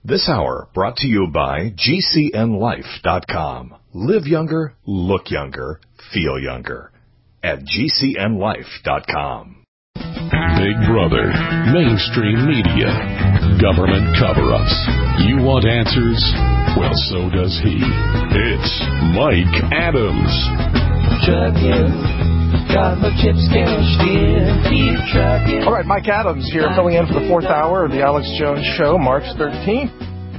This hour brought to you by GCNLife.com. Live younger, look younger, feel younger. At GCNLife.com. Big Brother, mainstream media, government cover-ups. You want answers? Well, so does he. It's Mike Adams. Got my chips cashed in. Keep trucking. All right, Mike Adams here, filling in for the fourth hour of the Alex Jones Show, March 13th,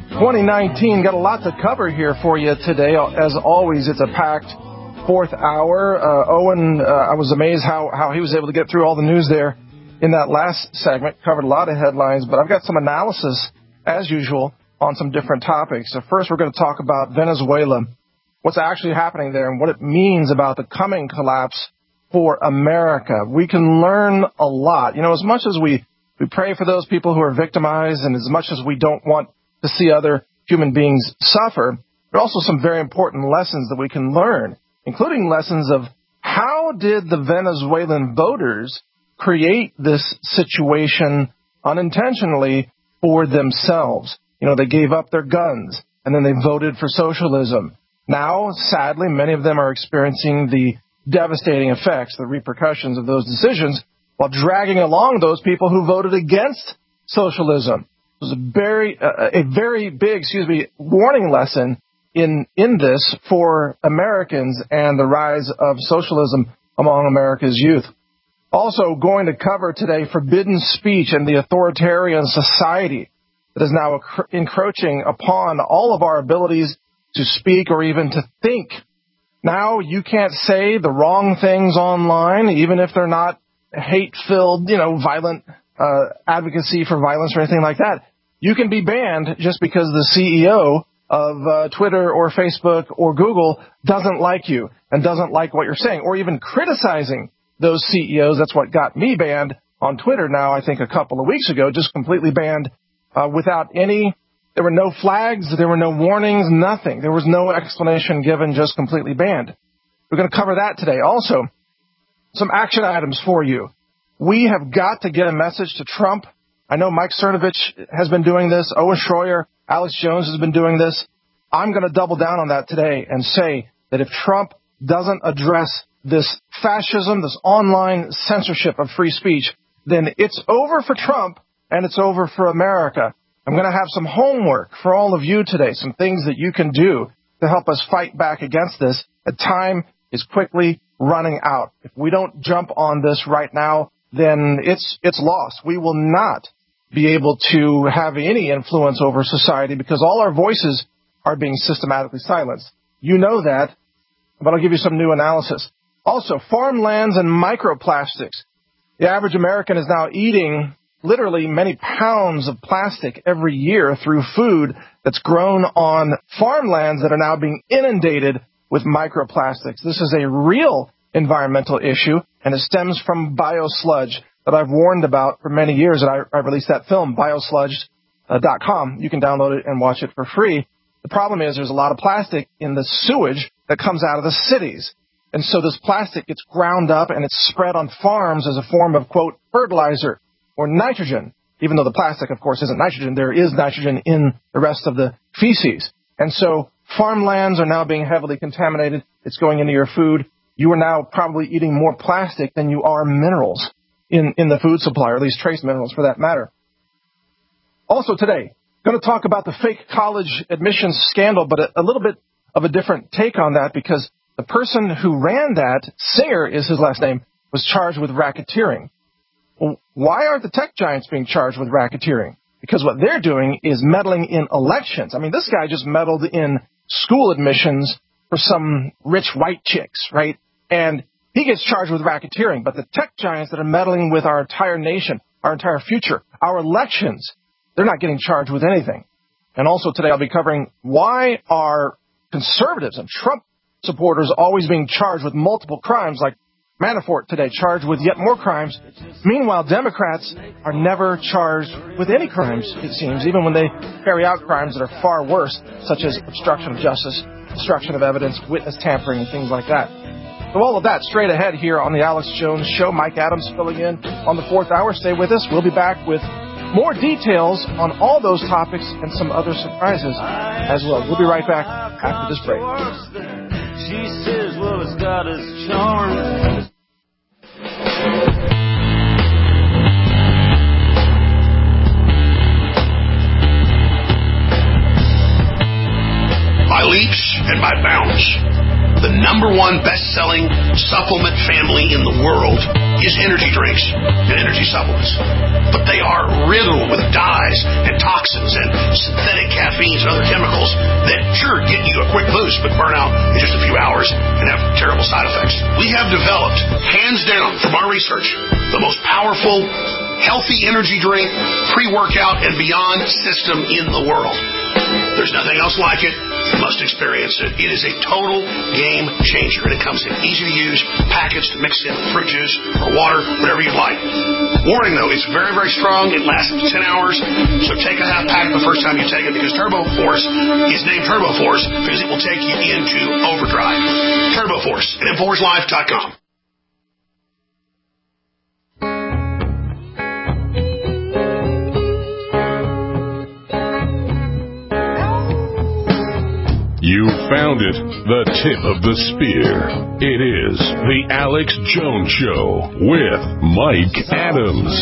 2019. Got a lot to cover here for you today. As always, it's a packed fourth hour. Owen, I was amazed how he was able to get through all the news there in that last segment. Covered a lot of headlines, but I've got some analysis, as usual, on some different topics. So first, we're going to talk about Venezuela, what's actually happening there and what it means about the coming collapse for America. We can learn a lot. You know, as much as we pray for those people who are victimized and as much as we don't want to see other human beings suffer, there are also some very important lessons that we can learn, including lessons of how did the Venezuelan voters create this situation unintentionally for themselves. You know, they gave up their guns and then they voted for socialism. Now, sadly, many of them are experiencing the devastating effects, the repercussions of those decisions, while dragging along those people who voted against socialism. It was a very big, warning lesson in this for Americans and the rise of socialism among America's youth. Also going to cover today forbidden speech and the authoritarian society that is now encroaching upon all of our abilities to speak or even to think. Now you can't say the wrong things online, even if they're not hate-filled, violent advocacy for violence or anything like that. You can be banned just because the CEO of Twitter or Facebook or Google doesn't like you and doesn't like what you're saying, or even criticizing those CEOs. That's what got me banned on Twitter now, I think a couple of weeks ago, just completely banned without any. There were no flags, there were no warnings, nothing. There was no explanation given, just completely banned. We're going to cover that today. Also, some action items for you. We have got to get a message to Trump. I know Mike Cernovich has been doing this. Owen Schroyer, Alex Jones has been doing this. I'm going to double down on that today and say that if Trump doesn't address this fascism, this online censorship of free speech, then it's over for Trump and it's over for America. I'm going to have some homework for all of you today, some things that you can do to help us fight back against this. The time is quickly running out. If we don't jump on this right now, then it's lost. We will not be able to have any influence over society because all our voices are being systematically silenced. You know that, but I'll give you some new analysis. Also, farmlands and microplastics. The average American is now eating literally many pounds of plastic every year through food that's grown on farmlands that are now being inundated with microplastics. This is a real environmental issue, and it stems from biosludge that I've warned about for many years. And I released that film, biosludge.com. You can download it and watch it for free. The problem is there's a lot of plastic in the sewage that comes out of the cities. And so this plastic gets ground up and it's spread on farms as a form of, quote, fertilizer or nitrogen. Even though the plastic, of course, isn't nitrogen, there is nitrogen in the rest of the feces. And so farmlands are now being heavily contaminated. It's going into your food. You are now probably eating more plastic than you are minerals in the food supply, or at least trace minerals for that matter. Also today, going to talk about the fake college admissions scandal, but a little bit of a different take on that because the person who ran that, Singer is his last name, was charged with racketeering. Well, why aren't the tech giants being charged with racketeering? Because what they're doing is meddling in elections. I mean, this guy just meddled in school admissions for some rich white chicks, right? And he gets charged with racketeering. But the tech giants that are meddling with our entire nation, our entire future, our elections, they're not getting charged with anything. And also today I'll be covering why are conservatives and Trump supporters always being charged with multiple crimes, like Manafort today charged with yet more crimes. Meanwhile, Democrats are never charged with any crimes, it seems, even when they carry out crimes that are far worse, such as obstruction of justice, destruction of evidence, witness tampering, and things like that. So all of that straight ahead here on the Alex Jones Show. Mike Adams filling in on the fourth hour. Stay with us. We'll be back with more details on all those topics and some other surprises as well. We'll be right back after this break. She says, well, it's got its charm. By leaps and by bounds, the number one best-selling supplement family in the world is energy drinks and energy supplements. But they are riddled with dyes and toxins and synthetic caffeines and other chemicals that sure get you a quick boost but burn out in just a few hours and have terrible side effects. We have developed, hands down from our research, the most powerful, healthy energy drink, pre-workout, and beyond system in the world. There's nothing else like it. You must experience it. It is a total game changer, and it comes in easy to use, packaged, mixed in with fruit juice or water, whatever you'd like. Warning though, it's very, very strong. It lasts 10 hours, so take a half pack the first time you take it, because Turbo Force is named Turbo Force because it will take you into overdrive. Turbo Force at InfoWarsLife.com. You found it, the tip of the spear. It is the Alex Jones Show with Mike Adams.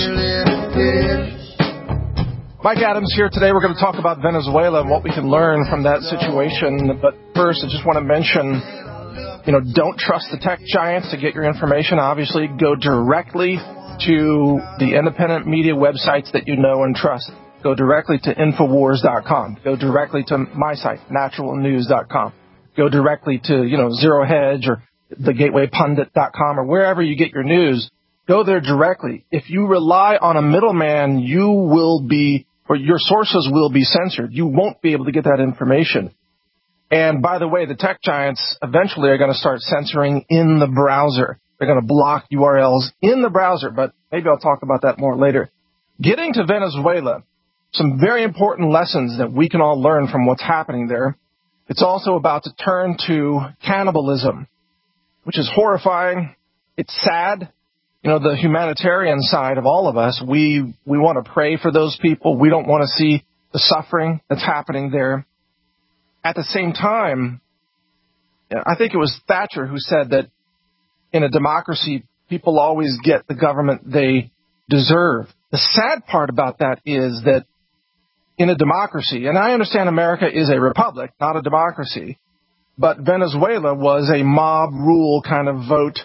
Mike Adams here today. We're going to talk about Venezuela and what we can learn from that situation. But first, I just want to mention, don't trust the tech giants to get your information. Obviously, go directly to the independent media websites that you know and trust. Go directly to Infowars.com. Go directly to my site, naturalnews.com. Go directly to, Zero Hedge or thegatewaypundit.com or wherever you get your news. Go there directly. If you rely on a middleman, your sources will be censored. You won't be able to get that information. And by the way, the tech giants eventually are going to start censoring in the browser. They're going to block URLs in the browser, but maybe I'll talk about that more later. Getting to Venezuela, some very important lessons that we can all learn from what's happening there. It's also about to turn to cannibalism, which is horrifying. It's sad. The humanitarian side of all of us, we want to pray for those people. We don't want to see the suffering that's happening there. At the same time, I think it was Thatcher who said that in a democracy, people always get the government they deserve. The sad part about that is that in a democracy, and I understand America is a republic, not a democracy, but Venezuela was a mob rule kind of vote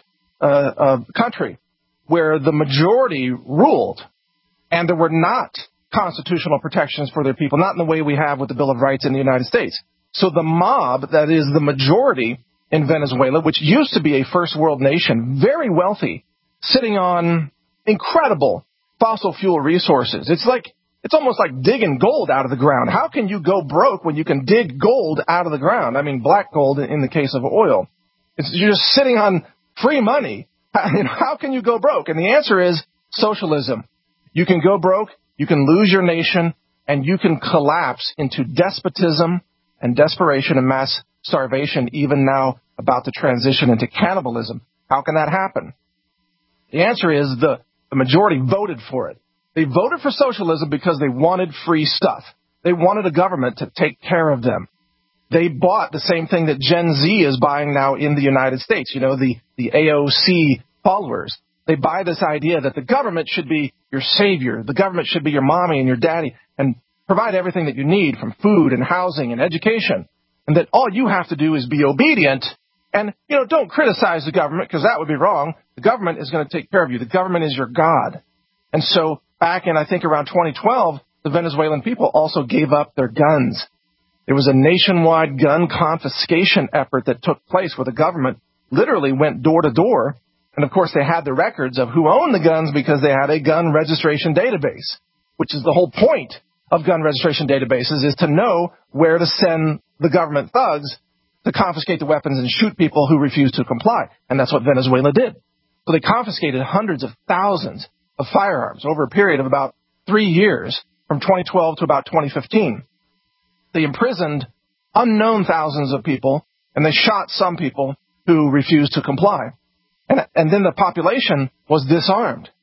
country where the majority ruled, and there were not constitutional protections for their people, not in the way we have with the Bill of Rights in the United States. So the mob, that is the majority in Venezuela, which used to be a first world nation, very wealthy, sitting on incredible fossil fuel resources. It's almost like digging gold out of the ground. How can you go broke when you can dig gold out of the ground? I mean, black gold in the case of oil. You're just sitting on free money. How can you go broke? And the answer is socialism. You can go broke, you can lose your nation, and you can collapse into despotism and desperation and mass starvation, even now about to transition into cannibalism. How can that happen? The answer is the majority voted for it. They voted for socialism because they wanted free stuff. They wanted a government to take care of them. They bought the same thing that Gen Z is buying now in the United States, the AOC followers. They buy this idea that the government should be your savior. The government should be your mommy and your daddy and provide everything that you need from food and housing and education. And that all you have to do is be obedient. And, don't criticize the government because that would be wrong. The government is going to take care of you. The government is your God. And so back in, I think, around 2012, the Venezuelan people also gave up their guns. There was a nationwide gun confiscation effort that took place where the government literally went door to door. And, of course, they had the records of who owned the guns because they had a gun registration database, which is the whole point of gun registration databases, is to know where to send the government thugs to confiscate the weapons and shoot people who refuse to comply. And that's what Venezuela did. So they confiscated hundreds of thousands of firearms over a period of about 3 years, from 2012 to about 2015. They imprisoned unknown thousands of people, and they shot some people who refused to comply. And then the population was disarmed.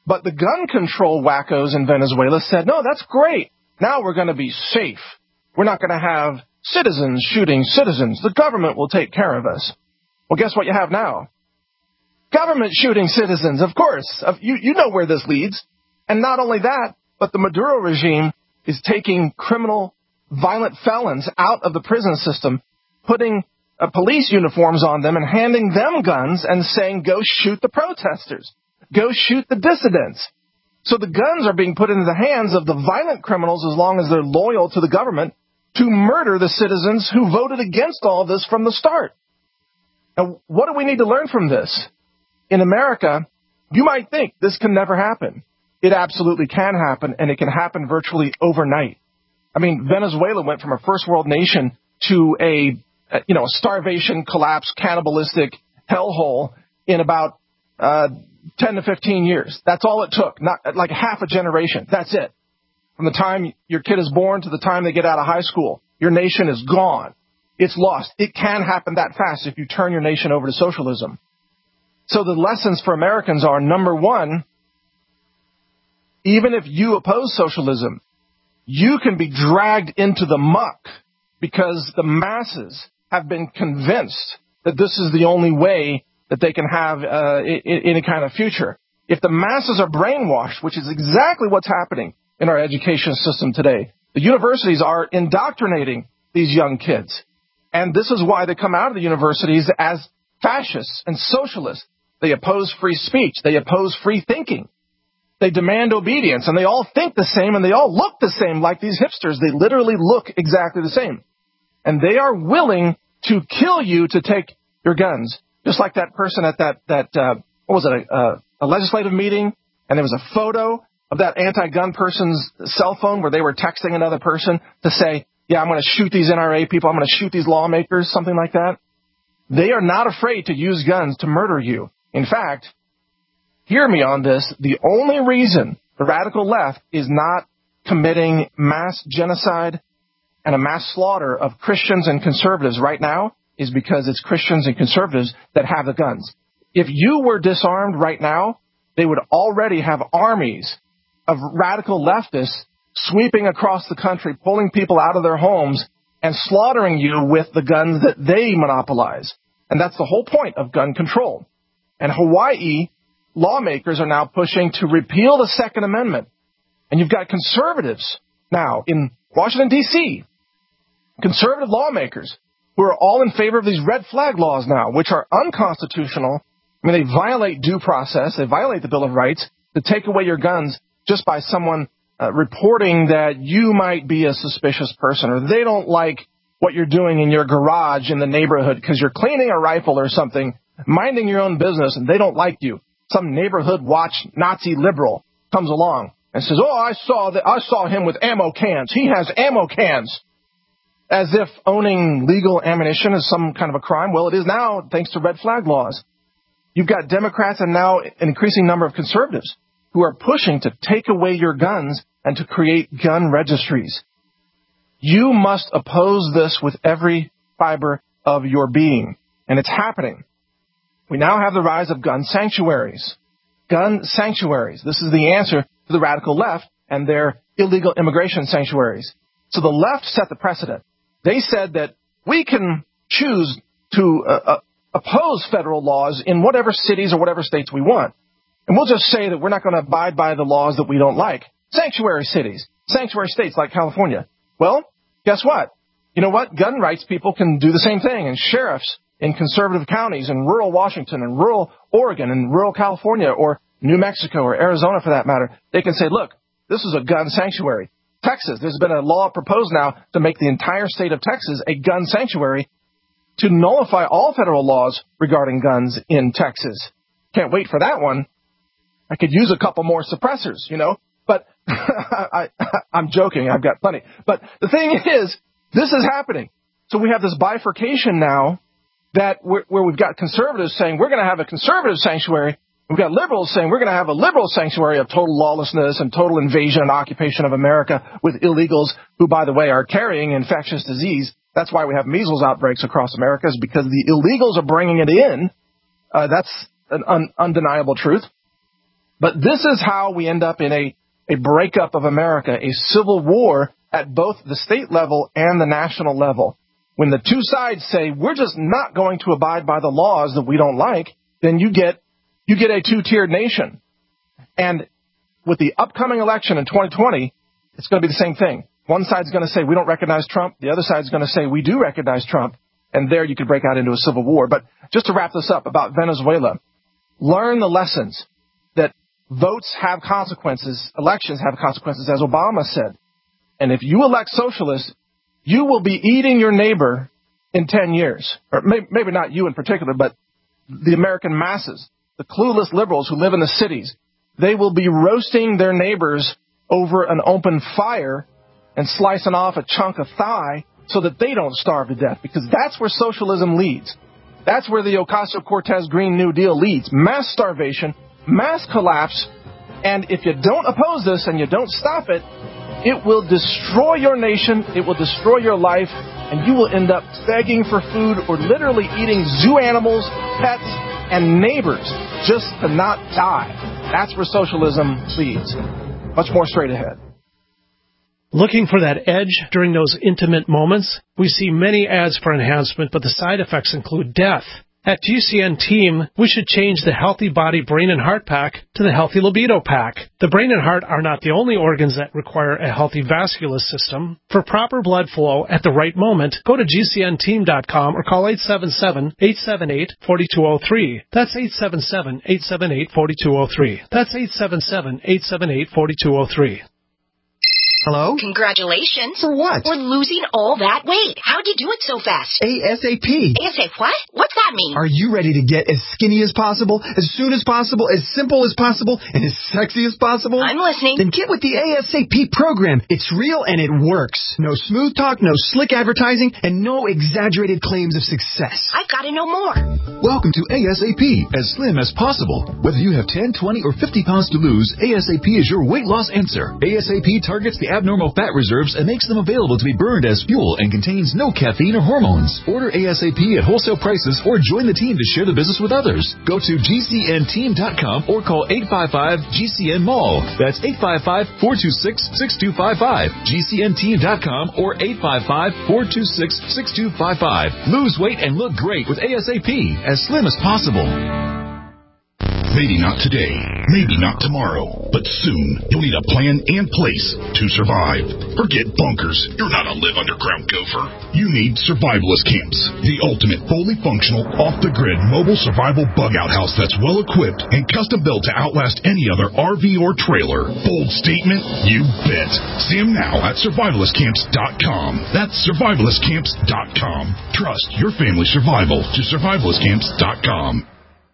But the gun control wackos in Venezuela said, no, that's great. Now we're going to be safe. We're not going to have citizens shooting citizens. The government will take care of us. Well, guess what you have now? Government shooting citizens, of course. You know where this leads. And not only that, but the Maduro regime is taking criminal, violent felons out of the prison system, putting police uniforms on them and handing them guns and saying, go shoot the protesters. Go shoot the dissidents. So the guns are being put into the hands of the violent criminals, as long as they're loyal to the government, to murder the citizens who voted against all this from the start. Now, what do we need to learn from this? In America, you might think this can never happen. It absolutely can happen, and it can happen virtually overnight. I mean, Venezuela went from a first world nation to a starvation, collapse, cannibalistic hellhole in about 10 to 15 years. That's all it took, not like half a generation. That's it. From the time your kid is born to the time they get out of high school, your nation is gone. It's lost. It can happen that fast if you turn your nation over to socialism. So the lessons for Americans are, number one, even if you oppose socialism, you can be dragged into the muck because the masses have been convinced that this is the only way that they can have any kind of future. If the masses are brainwashed, which is exactly what's happening in our education system today, the universities are indoctrinating these young kids. And this is why they come out of the universities as fascists and socialists. They oppose free speech. They oppose free thinking. They demand obedience, and they all think the same, and they all look the same, like these hipsters. They literally look exactly the same. And they are willing to kill you to take your guns. Just like that person at a legislative meeting, and there was a photo of that anti-gun person's cell phone where they were texting another person to say, yeah, I'm going to shoot these NRA people, I'm going to shoot these lawmakers, something like that. They are not afraid to use guns to murder you. In fact, hear me on this, the only reason the radical left is not committing mass genocide and a mass slaughter of Christians and conservatives right now is because it's Christians and conservatives that have the guns. If you were disarmed right now, they would already have armies of radical leftists sweeping across the country, pulling people out of their homes and slaughtering you with the guns that they monopolize. And that's the whole point of gun control. And Hawaii lawmakers are now pushing to repeal the Second Amendment. And you've got conservatives now in Washington, D.C., conservative lawmakers who are all in favor of these red flag laws now, which are unconstitutional. I mean, they violate due process. They violate the Bill of Rights to take away your guns just by someone reporting that you might be a suspicious person, or they don't like what you're doing in your garage in the neighborhood because you're cleaning a rifle or something, minding your own business, and they don't like you. Some neighborhood watch Nazi liberal comes along and says, oh, I saw him with ammo cans. He has ammo cans. As if owning legal ammunition is some kind of a crime. Well, it is now, thanks to red flag laws. You've got Democrats and now an increasing number of conservatives who are pushing to take away your guns and to create gun registries. You must oppose this with every fiber of your being. And it's happening. We now have the rise of gun sanctuaries. Gun sanctuaries. This is the answer to the radical left and their illegal immigration sanctuaries. So the left set the precedent. They said that we can choose to oppose federal laws in whatever cities or whatever states we want. And we'll just say that we're not going to abide by the laws that we don't like. Sanctuary cities, sanctuary states like California. Well, guess what? You know what? Gun rights people can do the same thing. And sheriffs in conservative counties in rural Washington and rural Oregon and rural California or New Mexico or Arizona for that matter, they can say, look, this is a gun sanctuary. Texas, there's been a law proposed now to make the entire state of Texas a gun sanctuary to nullify all federal laws regarding guns in Texas. Can't wait for that one. I could use a couple more suppressors, but I'm joking. I've got plenty. But the thing is, this is happening. So we have this bifurcation now that where we've got conservatives saying we're going to have a conservative sanctuary. We've got liberals saying we're going to have a liberal sanctuary of total lawlessness and total invasion and occupation of America with illegals who, by the way, are carrying infectious disease. That's why we have measles outbreaks across America, is because the illegals are bringing it in. That's an undeniable truth. But this is how we end up in a breakup of America, a civil war at both the state level and the national level. When the two sides say, we're just not going to abide by the laws that we don't like, then you get a two-tiered nation. And with the upcoming election in 2020, it's going to be the same thing. One side's going to say, we don't recognize Trump. The other side's going to say, we do recognize Trump. And there you could break out into a civil war. But just to wrap this up about Venezuela, learn the lessons that votes have consequences, elections have consequences, as Obama said. And if you elect socialists, you will be eating your neighbor in 10 years. Or maybe not you in particular, but the American masses, the clueless liberals who live in the cities. They will be roasting their neighbors over an open fire and slicing off a chunk of thigh so that they don't starve to death, because that's where socialism leads. That's where the Ocasio-Cortez Green New Deal leads. Mass starvation, mass collapse, and if you don't oppose this and you don't stop it, it will destroy your nation, it will destroy your life, and you will end up begging for food or literally eating zoo animals, pets, and neighbors just to not die. That's where socialism leads. Much more straight ahead. Looking for that edge during those intimate moments? We see many ads for enhancement, but the side effects include death. At GCN Team, we should change the Healthy Body, Brain, and Heart Pack to the Healthy Libido Pack. The brain and heart are not the only organs that require a healthy vascular system. For proper blood flow at the right moment, go to GCNteam.com or call 877-878-4203. That's 877-878-4203. That's 877-878-4203. Hello? Congratulations. For what? For losing all that weight. How'd you do it so fast? ASAP. ASAP what? What's that mean? Are you ready to get as skinny as possible, as soon as possible, as simple as possible, and as sexy as possible? I'm listening. Then get with the ASAP program. It's real and it works. No smooth talk, no slick advertising, and no exaggerated claims of success. I've got to know more. Welcome to ASAP, as slim as possible. Whether you have 10, 20, or 50 pounds to lose, ASAP is your weight loss answer. ASAP targets the abnormal fat reserves and makes them available to be burned as fuel and contains no caffeine or hormones. Order ASAP at wholesale prices or join the team to share the business with others. Go to GCNteam.com or call 855-GCN-MALL. That's 855-426-6255. GCNteam.com or 855-426-6255. Lose weight and look great with ASAP, as slim as possible. Maybe not today, maybe not tomorrow, but soon you'll need a plan and place to survive. Forget bunkers. You're not a live underground gopher. You need survivalist camps, the ultimate fully functional, off-the-grid mobile survival bug-out house that's well-equipped and custom-built to outlast any other RV or trailer. Bold statement? You bet. See them now at survivalistcamps.com. That's survivalistcamps.com. Trust your family's survival to survivalistcamps.com.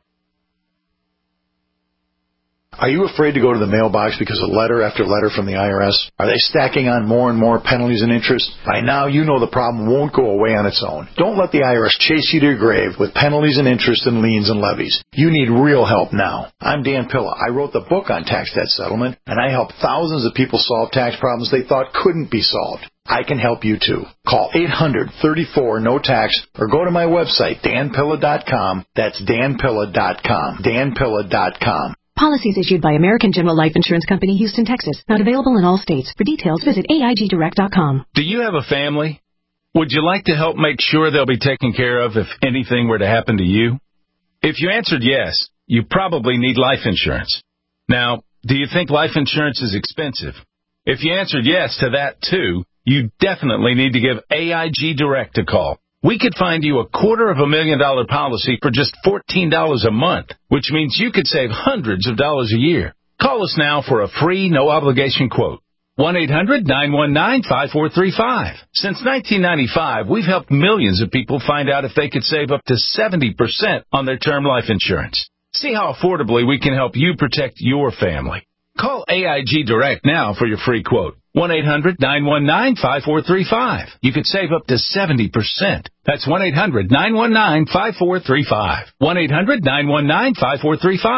Are you afraid to go to the mailbox because of letter after letter from the IRS? Are they stacking on more and more penalties and interest? By now, you know the problem won't go away on its own. Don't let the IRS chase you to your grave with penalties and interest and liens and levies. You need real help now. I'm Dan Pilla. I wrote the book on tax debt settlement, and I help thousands of people solve tax problems they thought couldn't be solved. I can help you too. Call 800-34-NO-TAX or go to my website, danpilla.com. That's danpilla.com. danpilla.com. Policies issued by American General Life Insurance Company, Houston, Texas. Not available in all states. For details, visit AIGdirect.com. Do you have a family? Would you like to help make sure they'll be taken care of if anything were to happen to you? If you answered yes, you probably need life insurance. Now, do you think life insurance is expensive? If you answered yes to that too, you definitely need to give AIG Direct a call. We could find you $250,000 policy for just $14 a month, which means you could save hundreds of dollars a year. Call us now for a free, no-obligation quote. 1-800-919-5435. Since 1995, we've helped millions of people find out if they could save up to 70% on their term life insurance. See how affordably we can help you protect your family. Call AIG Direct now for your free quote. 1-800-919-5435. You could save up to 70%. That's 1-800-919-5435. 1-800-919-5435.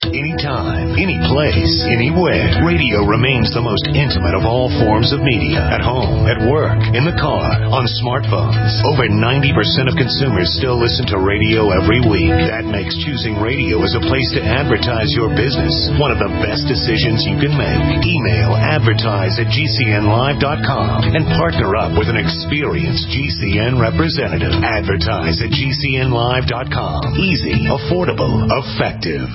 Anytime, any place, anywhere. Radio remains the most intimate of all forms of media. At home, at work, in the car, on smartphones. Over 90% of consumers still listen to radio every week. That makes choosing radio as a place to advertise your business one of the best decisions you can make. Email advertise@gcnlive.com and partner up with an experienced GCN representative. Advertise at gcnlive.com. Easy, affordable, effective.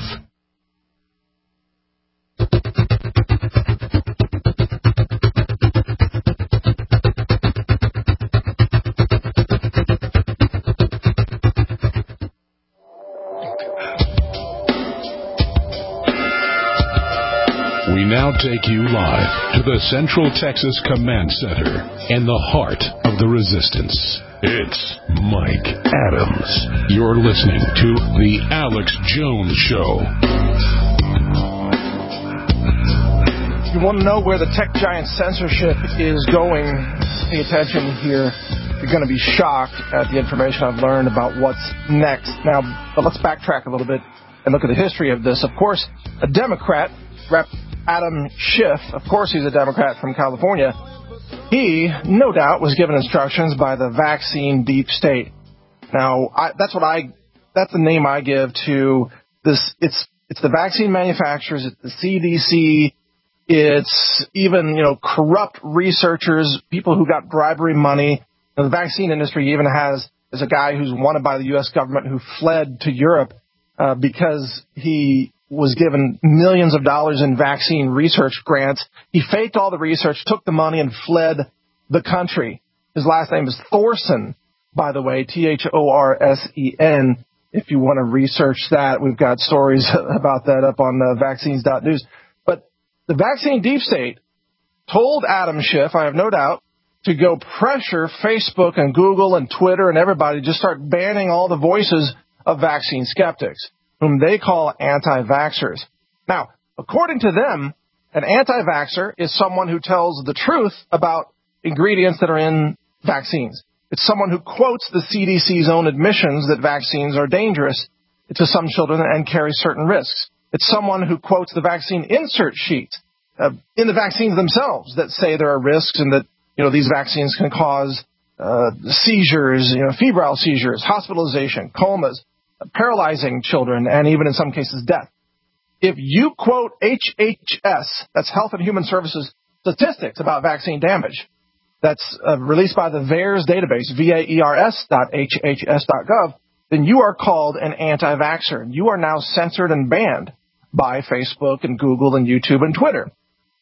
We now take you live to the Central Texas Command Center in the heart of the resistance. It's Mike Adams. You're listening to The Alex Jones Show. If you want to know where the tech giant censorship is going, pay attention here. You're going to be shocked at the information I've learned about what's next. Now, but let's backtrack a little bit and look at the history of this. Of course, a Democrat, Rep. Adam Schiff, of course he's a Democrat from California, he, no doubt, was given instructions by the vaccine deep state. Now, that's the name I give to this. It's the vaccine manufacturers, it's the CDC, it's even, corrupt researchers, people who got bribery money. Now, the vaccine industry even there's a guy who's wanted by the U.S. government who fled to Europe because he was given millions of dollars in vaccine research grants. He faked all the research, took the money, and fled the country. His last name is Thorsen, by the way, Thorsen. If you want to research that, we've got stories about that up on vaccines.news. But the vaccine deep state told Adam Schiff, I have no doubt, to go pressure Facebook and Google and Twitter and everybody, just start banning all the voices of vaccine skeptics, whom they call anti-vaxxers. Now, according to them, an anti-vaxxer is someone who tells the truth about ingredients that are in vaccines. It's someone who quotes the CDC's own admissions that vaccines are dangerous to some children and carry certain risks. It's someone who quotes the vaccine insert sheets in the vaccines themselves that say there are risks and that, these vaccines can cause seizures, febrile seizures, hospitalization, comas, paralyzing children, and even in some cases death. If you quote HHS, that's Health and Human Services statistics about vaccine damage, that's released by the VAERS database, VAERS.HHS.gov, then you are called an anti-vaxxer. You are now censored and banned by Facebook and Google and YouTube and Twitter.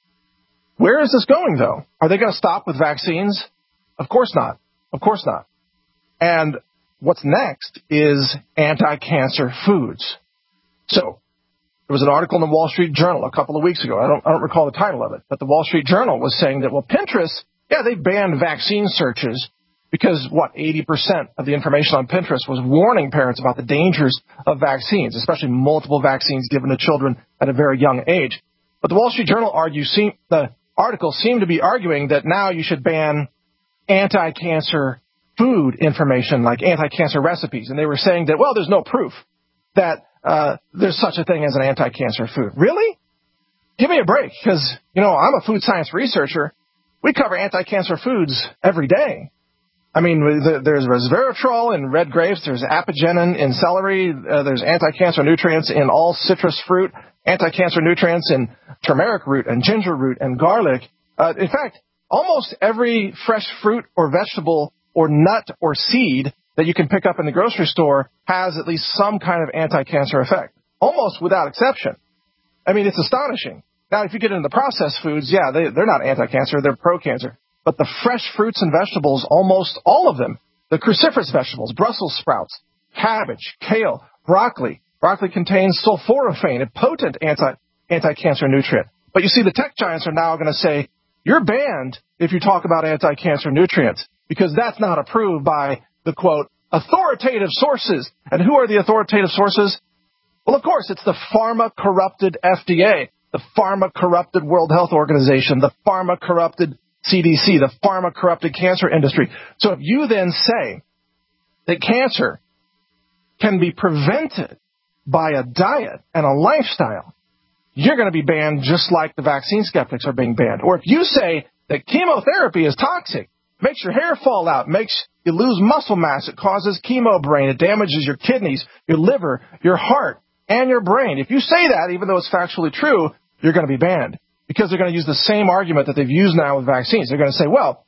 Where is this going, though? Are they going to stop with vaccines? Of course not. Of course not. And what's next is anti-cancer foods. So there was an article in the Wall Street Journal a couple of weeks ago. I don't recall the title of it, but the Wall Street Journal was saying that, Pinterest, they banned vaccine searches because, 80% of the information on Pinterest was warning parents about the dangers of vaccines, especially multiple vaccines given to children at a very young age. But the Wall Street Journal the article seemed to be arguing that now you should ban anti-cancer food information like anti-cancer recipes. And they were saying that, there's no proof that there's such a thing as an anti-cancer food. Really? Give me a break, because, I'm a food science researcher. We cover anti-cancer foods every day. I mean, there's resveratrol in red grapes. There's apigenin in celery. There's anti-cancer nutrients in all citrus fruit, anti-cancer nutrients in turmeric root and ginger root and garlic. In fact, almost every fresh fruit or vegetable or nut or seed that you can pick up in the grocery store has at least some kind of anti-cancer effect, almost without exception. I mean, it's astonishing. Now, if you get into the processed foods, they're not anti-cancer, they're pro-cancer. But the fresh fruits and vegetables, almost all of them, the cruciferous vegetables, Brussels sprouts, cabbage, kale, broccoli. Broccoli contains sulforaphane, a potent anti-cancer nutrient. But you see, the tech giants are now going to say, you're banned if you talk about anti-cancer nutrients, because that's not approved by the, quote, authoritative sources. And who are the authoritative sources? Well, of course, it's the pharma-corrupted FDA, the pharma-corrupted World Health Organization, the pharma-corrupted CDC, the pharma-corrupted cancer industry. So if you then say that cancer can be prevented by a diet and a lifestyle, you're going to be banned just like the vaccine skeptics are being banned. Or if you say that chemotherapy is toxic, makes your hair fall out, makes you lose muscle mass, it causes chemo brain, it damages your kidneys, your liver, your heart, and your brain. If you say that, even though it's factually true, you're going to be banned because they're going to use the same argument that they've used now with vaccines. They're going to say, well,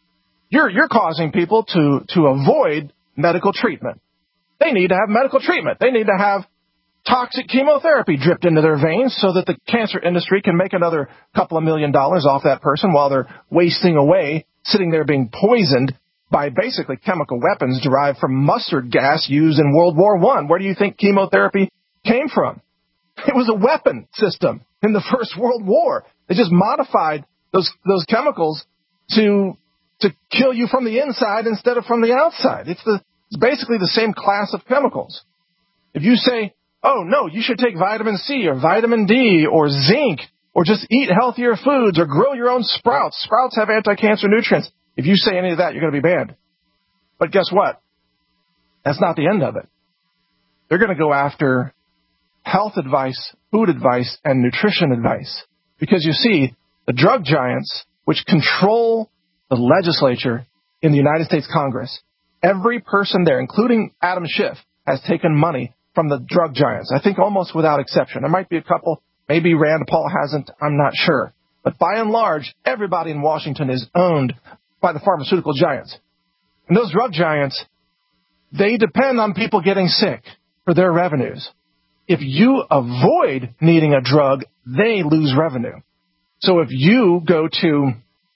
you're causing people to avoid medical treatment. They need to have medical treatment. They need to have toxic chemotherapy dripped into their veins so that the cancer industry can make another couple of $1 million off that person while they're wasting away, sitting there being poisoned by basically chemical weapons derived from mustard gas used in World War I. Where do you think chemotherapy came from? It was a weapon system in the First World War. They just modified those chemicals to kill you from the inside instead of from the outside. It's basically the same class of chemicals. If you say, oh, no, you should take vitamin C or vitamin D or zinc or just eat healthier foods or grow your own sprouts. Sprouts have anti-cancer nutrients. If you say any of that, you're going to be banned. But guess what? That's not the end of it. They're going to go after health advice, food advice, and nutrition advice. Because you see, the drug giants, which control the legislature in the United States Congress, every person there, including Adam Schiff, has taken money from the drug giants. I think almost without exception. There might be a couple. Maybe Rand Paul hasn't. I'm not sure. But by and large, everybody in Washington is owned by the pharmaceutical giants. And those drug giants, they depend on people getting sick for their revenues. If you avoid needing a drug, they lose revenue. So if you go to,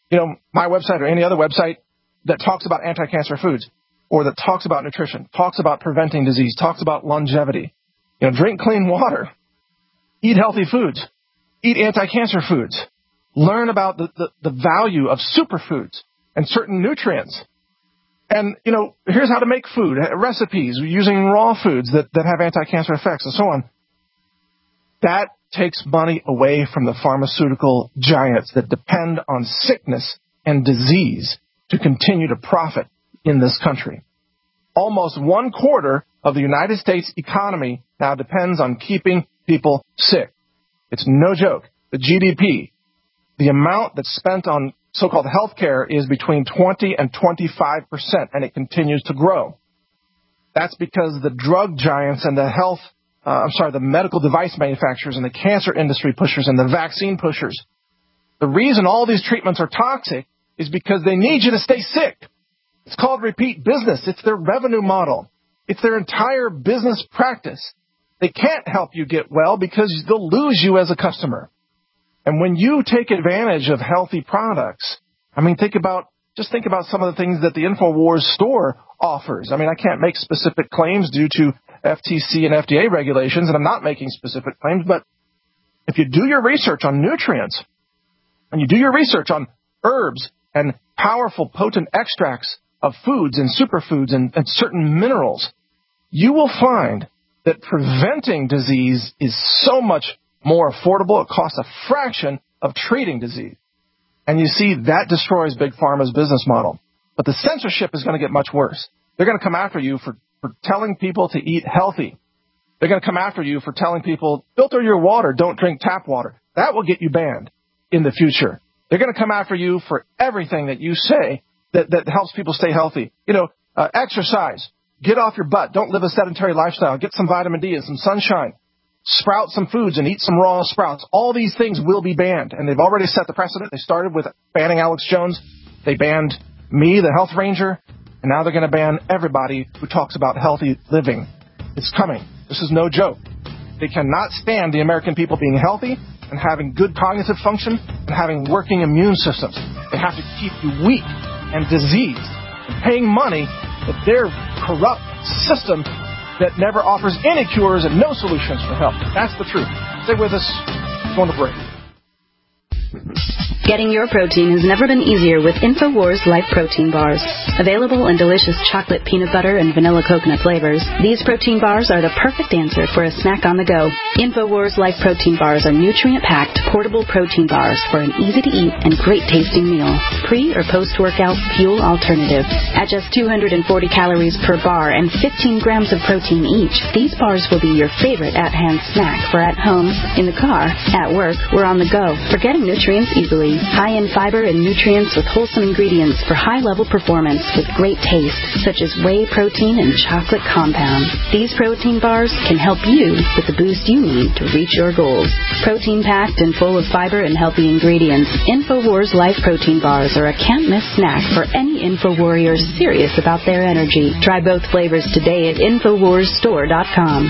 my website or any other website that talks about anti-cancer foods or that talks about nutrition, talks about preventing disease, talks about longevity, drink clean water, eat healthy foods, eat anti-cancer foods, learn about the value of superfoods and certain nutrients. And, here's how to make food, recipes using raw foods that have anti-cancer effects and so on. That takes money away from the pharmaceutical giants that depend on sickness and disease to continue to profit in this country. Almost 1/4 of the United States economy now depends on keeping people sick. It's no joke. The GDP, the amount that's spent on so-called health care is between 20 and 25%, and it continues to grow. That's because the drug giants and the medical device manufacturers and the cancer industry pushers and the vaccine pushers. The reason all these treatments are toxic is because they need you to stay sick. It's called repeat business. It's their revenue model. It's their entire business practice. They can't help you get well because they'll lose you as a customer. And when you take advantage of healthy products, think about some of the things that the InfoWars store offers. I can't make specific claims due to FTC and FDA regulations, and I'm not making specific claims, but if you do your research on nutrients, and you do your research on herbs and powerful, potent extracts of foods and superfoods and certain minerals, you will find that preventing disease is so much more affordable. It costs a fraction of treating disease. And you see, that destroys Big Pharma's business model. But the censorship is going to get much worse. They're going to come after you for telling people to eat healthy. They're going to come after you for telling people, filter your water, don't drink tap water. That will get you banned in the future. They're going to come after you for everything that you say that helps people stay healthy. Exercise. Get off your butt. Don't live a sedentary lifestyle. Get some vitamin D and some sunshine. Sprout some foods and eat some raw sprouts. All these things will be banned, and they've already set the precedent. They started with banning Alex Jones. They banned me, the health ranger, and now they're going to ban everybody who talks about healthy living. It's coming. This is no joke. They cannot stand the American people being healthy and having good cognitive function and having working immune systems. They have to keep you weak and diseased and paying money to their corrupt system that never offers any cures and no solutions for health. That's the truth. Stay with us. Going to break. Getting your protein has never been easier with InfoWars Life Protein Bars. Available in delicious chocolate, peanut butter, and vanilla coconut flavors, these protein bars are the perfect answer for a snack on the go. InfoWars Life Protein Bars are nutrient-packed, portable protein bars for an easy-to-eat and great-tasting meal. Pre- or post-workout fuel alternative. At just 240 calories per bar and 15 grams of protein each, these bars will be your favorite at-hand snack for at home, in the car, at work, or on the go. For getting nutrients easily. High in fiber and nutrients with wholesome ingredients for high-level performance with great taste, such as whey protein and chocolate compound. These protein bars can help you with the boost you need to reach your goals. Protein-packed and full of fiber and healthy ingredients, InfoWars Life Protein Bars are a can't-miss snack for any InfoWarrior serious about their energy. Try both flavors today at InfoWarsStore.com.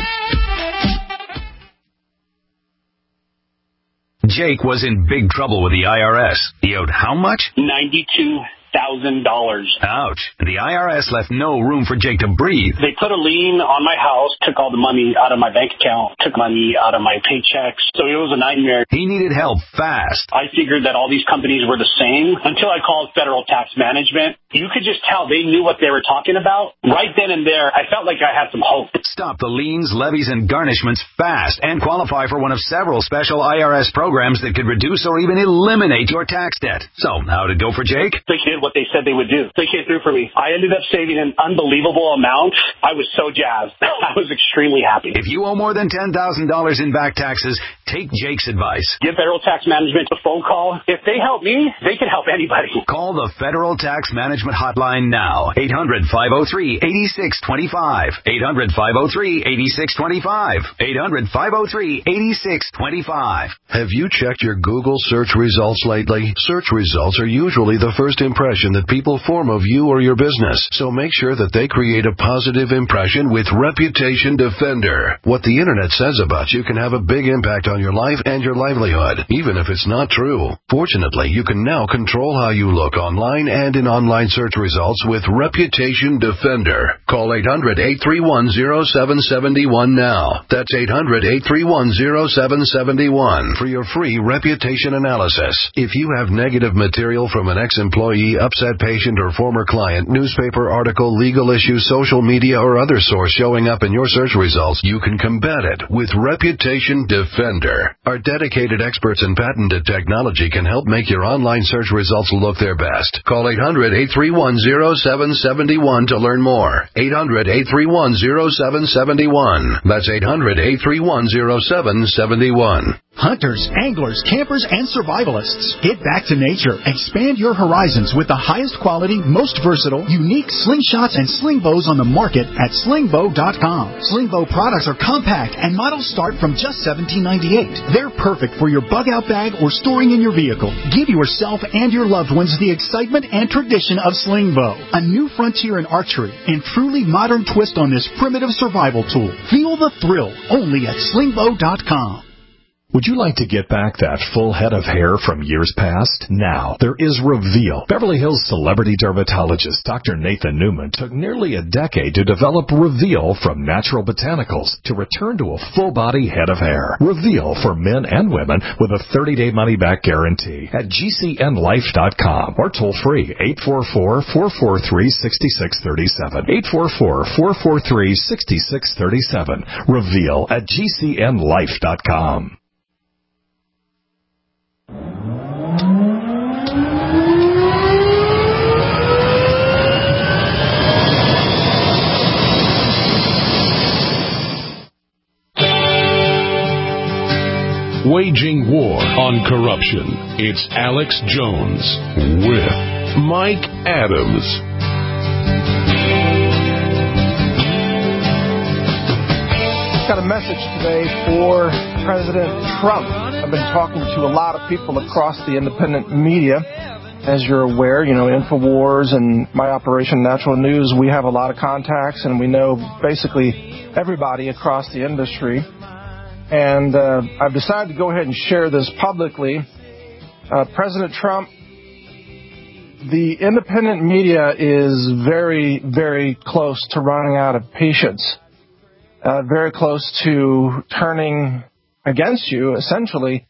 Jake was in big trouble with the IRS. He owed how much? $92,000. Ouch. The IRS left no room for Jake to breathe. They put a lien on my house, took all the money out of my bank account, took money out of my paychecks. So it was a nightmare. He needed help fast. I figured that all these companies were the same until I called Federal Tax Management. You could just tell they knew what they were talking about. Right then and there, I felt like I had some hope. Stop the liens, levies, and garnishments fast and qualify for one of several special IRS programs that could reduce or even eliminate your tax debt. So, how'd it go for Jake? They did what they said they would do. They came through for me. I ended up saving an unbelievable amount. I was so jazzed. I was extremely happy. If you owe more than $10,000 in back taxes, take Jake's advice. Give Federal Tax Management a phone call. If they help me, they can help anybody. Call the Federal Tax Management hotline now. 800-503-8625. 800-503-8625. 800-503-8625. Have you checked your Google search results lately? Search results are usually the first impression that people form of you or your business, so make sure that they create a positive impression with Reputation Defender. What the internet says about you can have a big impact on your life and your livelihood, even if it's not true. Fortunately, you can now control how you look online and in online search results with Reputation Defender. Call 800-831-0771 now. That's 800-831-0771 for your free reputation analysis. If you have negative material from an ex-employee, upset patient, or former client, newspaper article, legal issue, social media, or other source showing up in your search results, you can combat it with Reputation Defender. Our dedicated experts in patented technology can help make your online search results look their best. Call 800-831-0771 to learn more. 800-831-0771. That's 800-831-0771. Hunters, anglers, campers, and survivalists, get back to nature. Expand your horizons with the highest quality, most versatile, unique slingshots and sling bows on the market at slingbow.com. Slingbow products are compact and models start from just $17.98. They're perfect for your bug out bag or storing in your vehicle. Give yourself and your loved ones the excitement and tradition of Slingbow, a new frontier in archery and truly modern twist on this primitive survival tool. Feel the thrill only at slingbow.com. Would you like to get back that full head of hair from years past? Now, there is Reveal. Beverly Hills celebrity dermatologist Dr. Nathan Newman took nearly a decade to develop Reveal from natural botanicals to return to a full-body head of hair. Reveal for men and women with a 30-day money-back guarantee at GCNlife.com or toll free 844-443-6637. 844-443-6637. Reveal at GCNlife.com. Waging war on corruption. It's Alex Jones with Mike Adams. Got a message today for President Trump. I've been talking to a lot of people across the independent media. As you're aware, InfoWars and my operation Natural News, we have a lot of contacts and we know basically everybody across the industry. And I've decided to go ahead and share this publicly. President Trump, the independent media is very, very close to running out of patience. Very close to turning against you, essentially.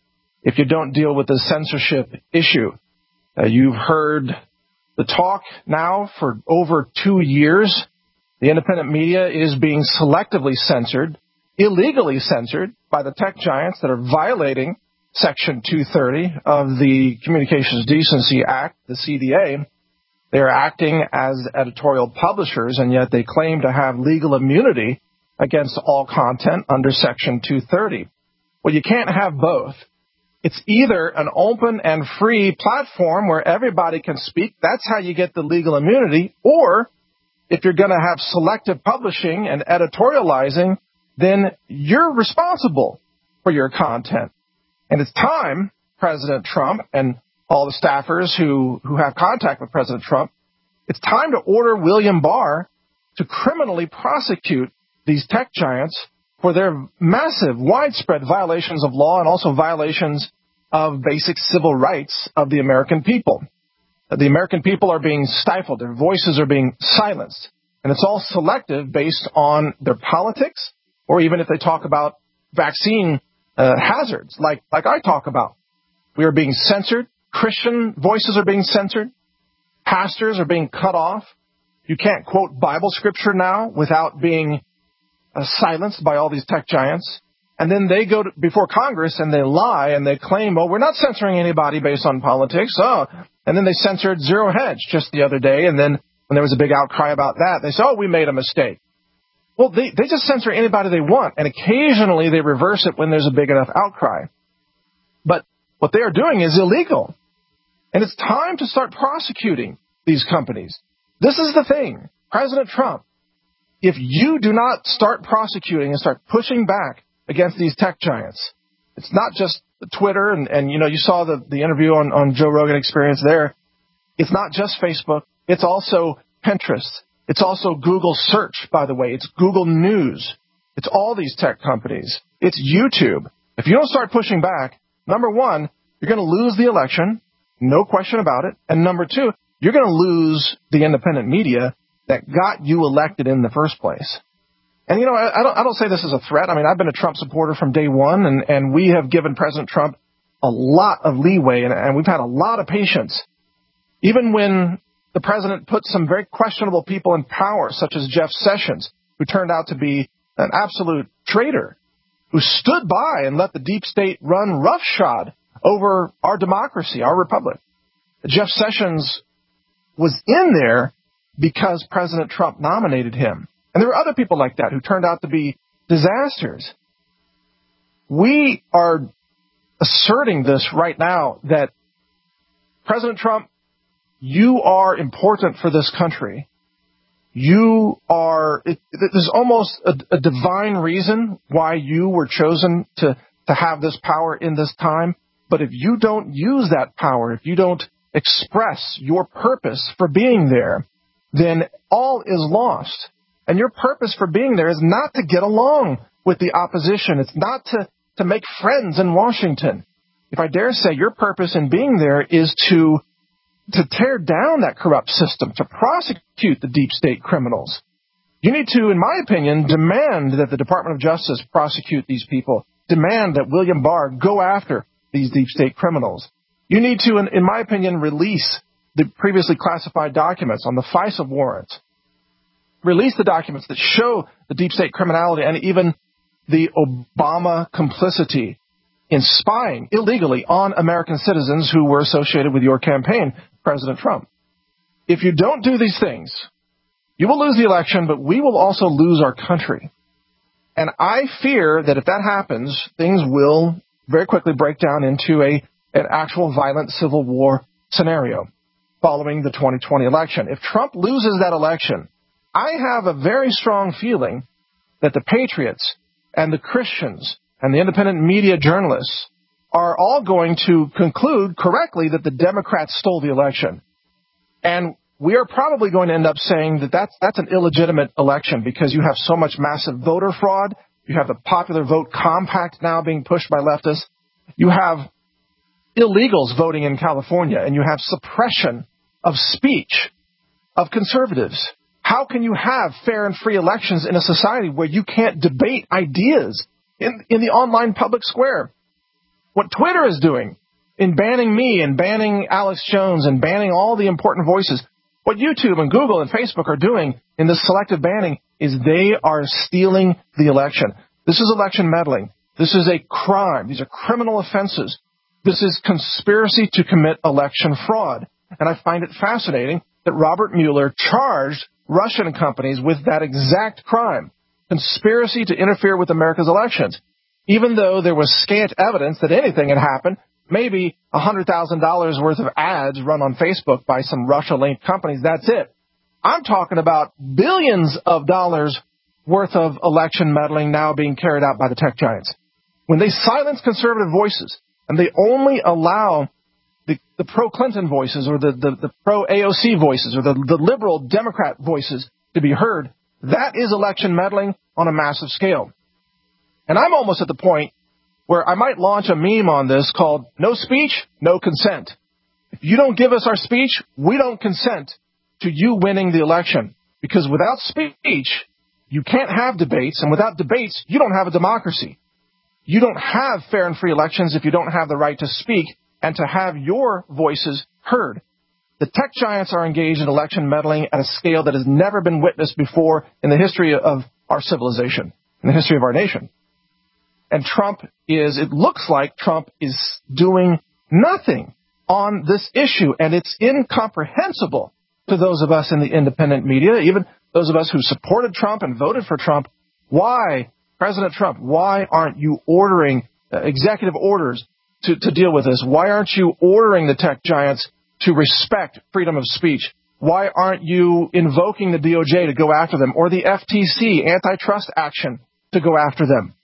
if you don't deal with the censorship issue. You've heard the talk now for over 2 years. The independent media is being selectively censored, illegally censored by the tech giants that are violating Section 230 of the Communications Decency Act, the CDA. They are acting as editorial publishers, and yet they claim to have legal immunity against all content under Section 230. Well, you can't have both. It's either an open and free platform where everybody can speak. That's how you get the legal immunity. Or if you're going to have selective publishing and editorializing, then you're responsible for your content. And it's time, President Trump and all the staffers who have contact with President Trump, it's time to order William Barr to criminally prosecute these tech giants for their massive, widespread violations of law and also violations of basic civil rights of the American people. The American people are being stifled. Their voices are being silenced. And it's all selective based on their politics, or even if they talk about vaccine hazards, like I talk about. We are being censored. Christian voices are being censored. Pastors are being cut off. You can't quote Bible scripture now without being silenced by all these tech giants. And then they go before Congress and they lie and they claim, oh, we're not censoring anybody based on politics. Oh, and then they censored Zero Hedge just the other day. And then when there was a big outcry about that, they said, oh, we made a mistake. Well, they just censor anybody they want. And occasionally they reverse it when there's a big enough outcry. But what they are doing is illegal. And it's time to start prosecuting these companies. This is the thing. President Trump, if you do not start prosecuting and start pushing back against these tech giants, it's not just Twitter and you saw the interview on Joe Rogan Experience there. It's not just Facebook. It's also Pinterest. It's also Google Search, by the way. It's Google News. It's all these tech companies. It's YouTube. If you don't start pushing back, number one, you're going to lose the election. No question about it. And number two, you're going to lose the independent media that got you elected in the first place. And, I don't say this as a threat. I mean, I've been a Trump supporter from day one, and we have given President Trump a lot of leeway, and we've had a lot of patience. Even when the president put some very questionable people in power, such as Jeff Sessions, who turned out to be an absolute traitor, who stood by and let the deep state run roughshod over our democracy, our republic. Jeff Sessions was in there because President Trump nominated him. And there were other people like that who turned out to be disasters. We are asserting this right now, that President Trump, you are important for this country. There's almost a divine reason why you were chosen to have this power in this time. But if you don't use that power, if you don't express your purpose for being there, then all is lost. And your purpose for being there is not to get along with the opposition. It's not to make friends in Washington. If I dare say, your purpose in being there is to tear down that corrupt system, to prosecute the deep state criminals. You need to, in my opinion, demand that the Department of Justice prosecute these people, demand that William Barr go after these deep state criminals. You need to, in my opinion, release the previously classified documents on the FISA warrants. Release the documents that show the deep state criminality and even the Obama complicity in spying illegally on American citizens who were associated with your campaign, President Trump. If you don't do these things, you will lose the election, but we will also lose our country. And I fear that if that happens, things will very quickly break down into an actual violent civil war scenario following the 2020 election. If Trump loses that election, I have a very strong feeling that the patriots and the Christians and the independent media journalists are all going to conclude correctly that the Democrats stole the election. And we are probably going to end up saying that that's an illegitimate election because you have so much massive voter fraud. You have the popular vote compact now being pushed by leftists. You have illegals voting in California, and you have suppression of speech of conservatives. How can you have fair and free elections in a society where you can't debate ideas in the online public square? what Twitter is doing in banning me and banning Alex Jones and banning all the important voices, what YouTube and Google and Facebook are doing in this selective banning is they are stealing the election. This is election meddling. This is a crime. These are criminal offenses. This is conspiracy to commit election fraud. And I find it fascinating that Robert Mueller charged Russian companies with that exact crime, conspiracy to interfere with America's elections, even though there was scant evidence that anything had happened. Maybe $100,000 worth of ads run on Facebook by some Russia-linked companies. That's it. I'm talking about billions of dollars worth of election meddling now being carried out by the tech giants. When they silence conservative voices and they only allow the pro-Clinton voices or the pro-AOC voices or the liberal Democrat voices to be heard, that is election meddling on a massive scale. And I'm almost at the point where I might launch a meme on this called "No speech, no consent." If you don't give us our speech, we don't consent to you winning the election. Because without speech, you can't have debates, and without debates, you don't have a democracy. You don't have fair and free elections if you don't have the right to speak and to have your voices heard. The tech giants are engaged in election meddling at a scale that has never been witnessed before in the history of our civilization, in the history of our nation. And it looks like Trump is doing nothing on this issue, and it's incomprehensible to those of us in the independent media, even those of us who supported Trump and voted for Trump. Why, President Trump, why aren't you ordering executive orders to deal with this? Why aren't you ordering the tech giants to respect freedom of speech? Why aren't you invoking the DOJ to go after them, or the FTC antitrust action to go after them?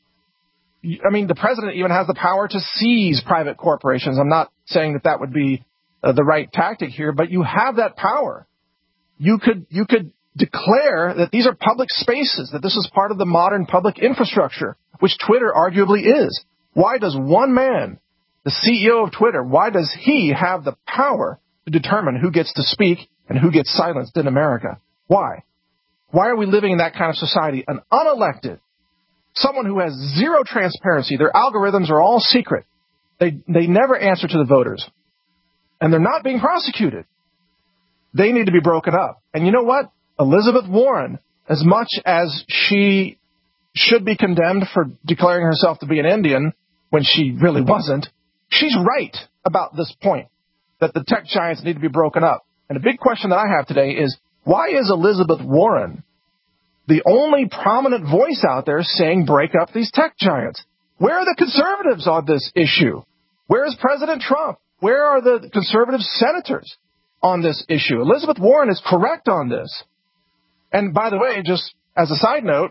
I mean, the president even has the power to seize private corporations. I'm not saying that would be the right tactic here, but you have that power. You could declare that these are public spaces, that this is part of the modern public infrastructure, which Twitter arguably is. Why does one man, the CEO of Twitter, why does he have the power to determine who gets to speak and who gets silenced in America? Why? Why are we living in that kind of society? An unelected, someone who has zero transparency. Their algorithms are all secret. They never answer to the voters. And they're not being prosecuted. They need to be broken up. And you know what? Elizabeth Warren, as much as she should be condemned for declaring herself to be an Indian when she really wasn't, she's right about this point, that the tech giants need to be broken up. And a big question that I have today is, why is Elizabeth Warren the only prominent voice out there saying break up these tech giants? Where are the conservatives on this issue? Where is President Trump? Where are the conservative senators on this issue? Elizabeth Warren is correct on this. And by the way, just as a side note,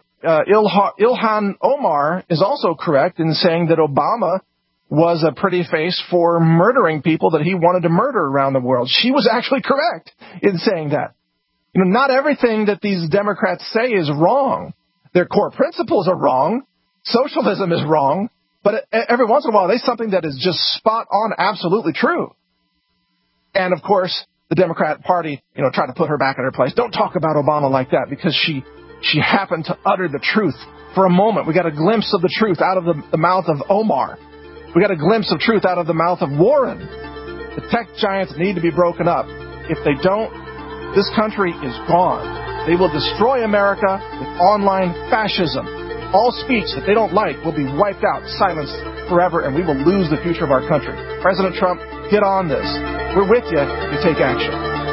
Ilhan Omar is also correct in saying that Obama was a pretty face for murdering people that he wanted to murder around the world. She was actually correct in saying that. You know, not everything that these Democrats say is wrong. Their core principles are wrong. Socialism is wrong. But every once in a while, there's something that is just spot on, absolutely true. And, of course, the Democrat Party, tried to put her back in her place. Don't talk about Obama like that, because she happened to utter the truth for a moment. We got a glimpse of the truth out of the mouth of Omar. We got a glimpse of truth out of the mouth of Warren. The tech giants need to be broken up. If they don't, this country is gone. They will destroy America with online fascism. All speech that they don't like will be wiped out, silenced forever, and we will lose the future of our country. President Trump, get on this. We're with you if you take action.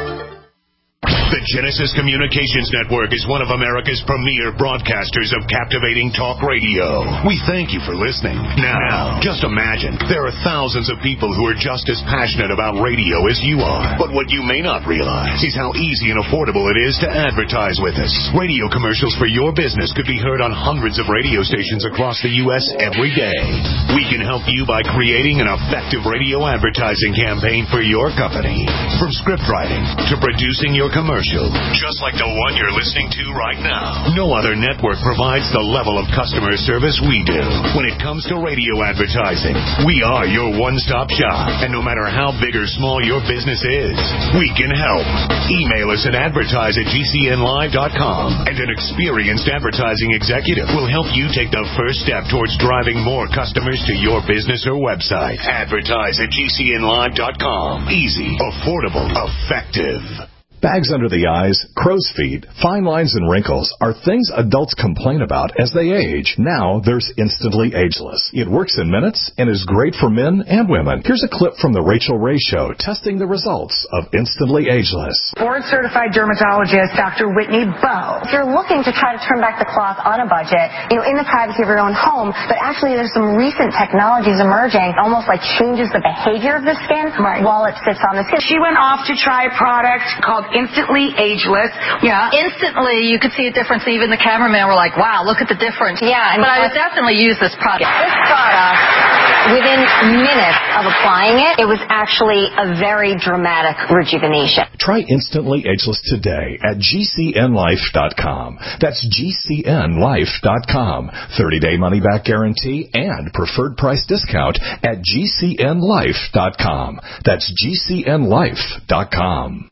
The Genesis Communications Network is one of America's premier broadcasters of captivating talk radio. We thank you for listening. Now, just imagine, there are thousands of people who are just as passionate about radio as you are. But what you may not realize is how easy and affordable it is to advertise with us. Radio commercials for your business could be heard on hundreds of radio stations across the U.S. every day. We can help you by creating an effective radio advertising campaign for your company. From script writing to producing your commercials, special, just like the one you're listening to right now. No other network provides the level of customer service we do. When it comes to radio advertising, we are your one-stop shop. And no matter how big or small your business is, we can help. Email us at advertise@gcnlive.com, and an experienced advertising executive will help you take the first step towards driving more customers to your business or website. Advertise@gcnlive.com. Easy, affordable, effective. Bags under the eyes, crow's feet, fine lines, and wrinkles are things adults complain about as they age. Now there's Instantly Ageless. It works in minutes and is great for men and women. Here's a clip from The Rachel Ray Show testing the results of Instantly Ageless. Board-certified dermatologist Dr. Whitney Bowe. If you're looking to try to turn back the clock on a budget, in the privacy of your own home, but actually there's some recent technologies emerging, almost like changes the behavior of the skin while it sits on the skin. She went off to try a product called Instantly Ageless. Yeah, instantly you could see a difference. Even the cameraman were like, wow, look at the difference. Yeah. But I would definitely use this product. This product, within minutes of applying it, it was actually a very dramatic rejuvenation. Try Instantly Ageless today at GCNlife.com. That's GCNlife.com. 30-day money-back guarantee and preferred price discount at GCNlife.com. That's GCNlife.com.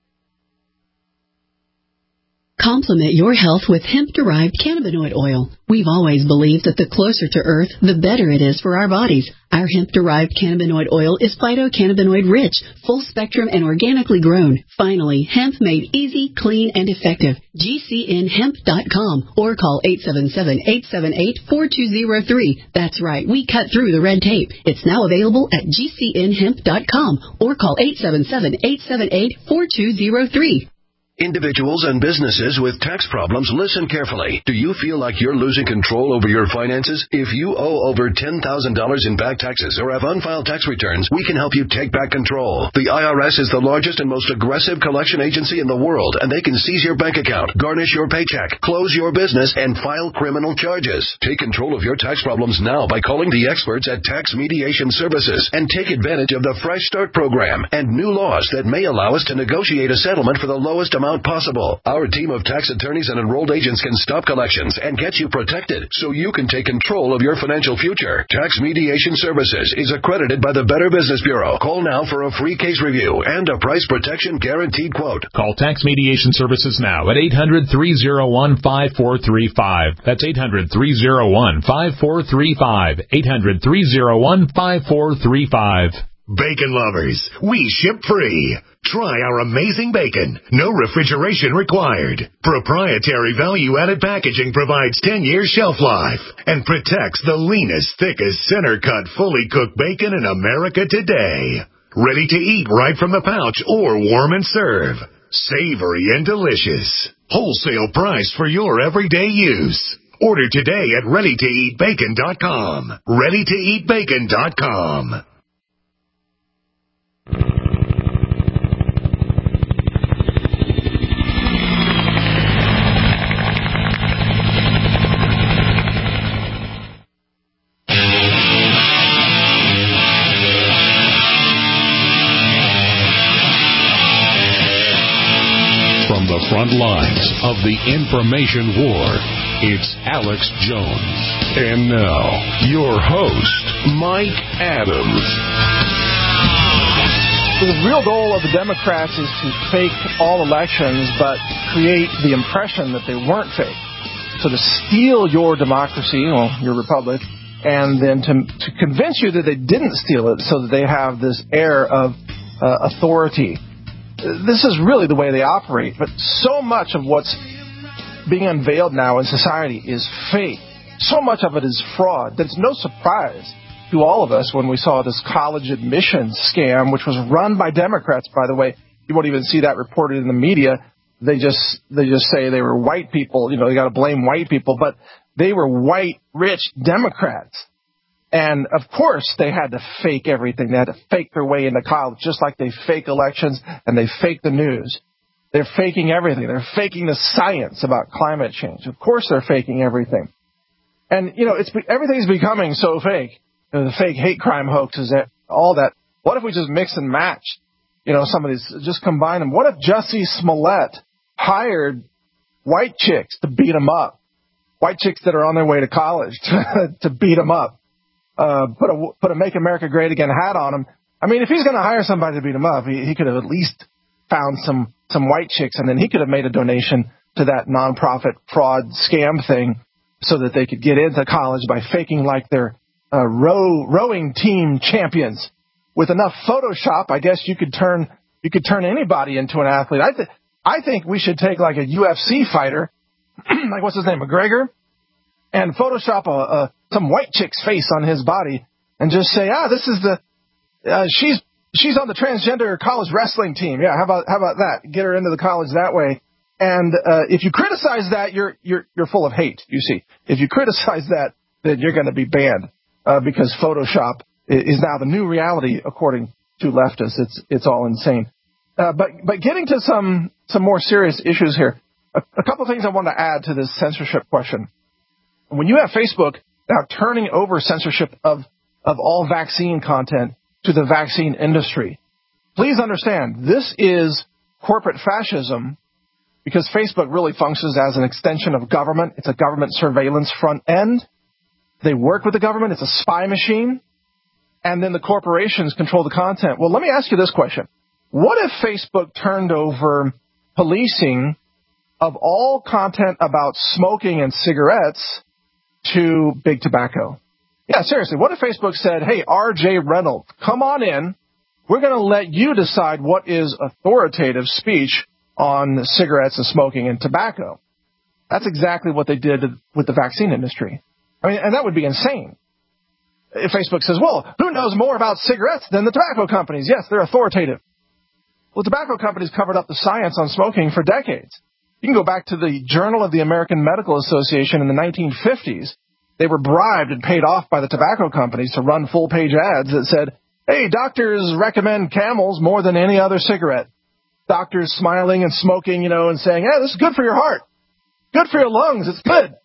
Complement your health with hemp-derived cannabinoid oil. We've always believed that the closer to Earth, the better it is for our bodies. Our hemp-derived cannabinoid oil is phytocannabinoid rich, full spectrum, and organically grown. Finally, hemp made easy, clean, and effective. GCNhemp.com or call 877-878-4203. That's right, we cut through the red tape. It's now available at GCNhemp.com or call 877-878-4203. Individuals and businesses with tax problems, listen carefully. Do you feel like you're losing control over your finances? If you owe over $10,000 in back taxes or have unfiled tax returns, we can help you take back control. The IRS is the largest and most aggressive collection agency in the world, and they can seize your bank account, garnish your paycheck, close your business, and file criminal charges. Take control of your tax problems now by calling the experts at Tax Mediation Services and take advantage of the Fresh Start program and new laws that may allow us to negotiate a settlement for the lowest amount possible. Our team of tax attorneys and enrolled agents can stop collections and get you protected so you can take control of your financial future. Tax Mediation Services is accredited by the Better Business Bureau. Call now for a free case review and a price protection guaranteed quote. Call Tax Mediation Services now at 800-301-5435. That's 800-301-5435. 800-301-5435. Bacon lovers, we ship free. Try our amazing bacon. No refrigeration required. Proprietary value-added packaging provides 10 years shelf life and protects the leanest, thickest, center-cut, fully cooked bacon in America today. Ready to eat right from the pouch or warm and serve. Savory and delicious. Wholesale price for your everyday use. Order today at ReadyToEatBacon.com. ReadyToEatBacon.com. From the front lines of the information war, it's Alex Jones. And now, your host, Mike Adams. The real goal of the Democrats is to fake all elections, but create the impression that they weren't fake. So to steal your democracy, or your republic, and then to convince you that they didn't steal it so that they have this air of authority. This is really the way they operate. But so much of what's being unveiled now in society is fake. So much of it is fraud that it's no surprise to all of us when we saw this college admissions scam, which was run by Democrats, by the way. You won't even see that reported in the media. They just say they were white people. You know, they got to blame white people, but they were white, rich Democrats. And, of course, they had to fake everything. They had to fake their way into college, just like they fake elections and they fake the news. They're faking everything. They're faking the science about climate change. Of course they're faking everything. And, you know, everything's becoming so fake. You know, the fake hate crime hoaxes, all that. What if we just mix and match, you know, some of these, just combine them? What if Jussie Smollett hired white chicks to beat him up, white chicks that are on their way to college to beat him up, put a Make America Great Again hat on him. I mean, if he's going to hire somebody to beat him up, he could have at least found some white chicks, and then he could have made a donation to that nonprofit fraud scam thing so that they could get into college by faking like they're rowing team champions. With enough Photoshop, I guess you could turn anybody into an athlete. I think we should take like a UFC fighter, like what's his name, McGregor, and Photoshop some white chick's face on his body and just say, this is she's on the transgender college wrestling team. Yeah, how about that? Get her into the college that way. And if you criticize that, you're full of hate. You see, if you criticize that, then you're going to be banned because Photoshop is now the new reality, according to leftists. It's all insane. But getting to some more serious issues here, a couple of things I want to add to this censorship question. When you have Facebook now turning over censorship of all vaccine content to the vaccine industry, please understand this is corporate fascism because Facebook really functions as an extension of government. It's a government surveillance front end. They work with the government. It's a spy machine. And then the corporations control the content. Well, let me ask you this question. What if Facebook turned over policing of all content about smoking and cigarettes to big tobacco? Yeah, seriously, what if Facebook said, hey, R.J. Reynolds, come on in. We're going to let you decide what is authoritative speech on cigarettes and smoking and tobacco. That's exactly what they did with the vaccine industry. I mean, and that would be insane. If Facebook says, well, who knows more about cigarettes than the tobacco companies? Yes, they're authoritative. Well, tobacco companies covered up the science on smoking for decades. You can go back to the Journal of the American Medical Association in the 1950s. They were bribed and paid off by the tobacco companies to run full-page ads that said, hey, doctors recommend Camels more than any other cigarette. Doctors smiling and smoking, and saying, hey, this is good for your heart. Good for your lungs. It's good.